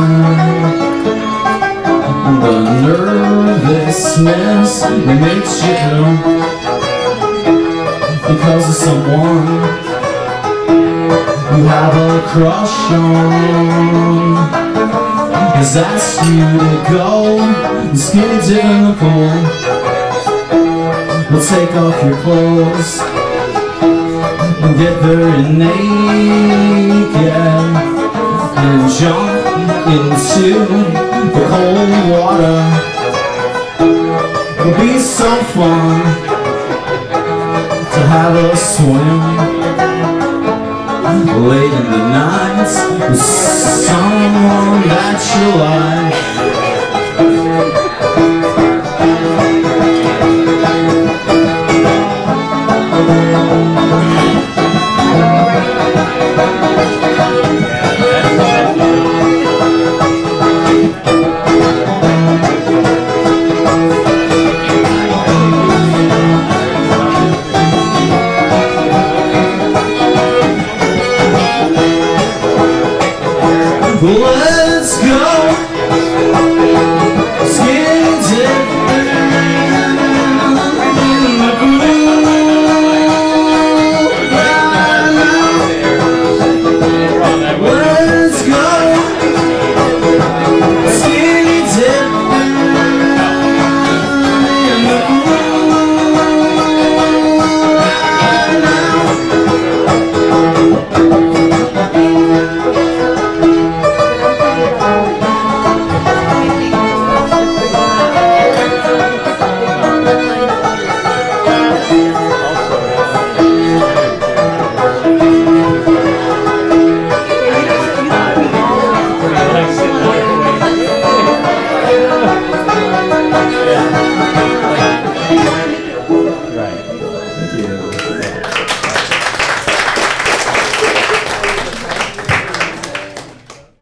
The nervousness that makes you ill because of someone you have a crush on has asked you to go and skinny dip in the pool. We'll take off your clothes and get very naked and jump into the cold water. It'll be so fun to have a swim late in the night with someone that you like. Let's go skinny dipping in the pool right now. Let's go skinny dipping in the pool right now.